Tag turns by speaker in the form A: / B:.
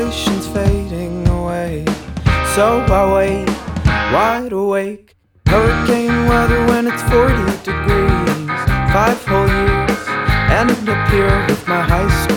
A: conversations fading away. So I wait, wide awake, hurricane weather when it's 40 degrees. 5 whole years, and up here with my high school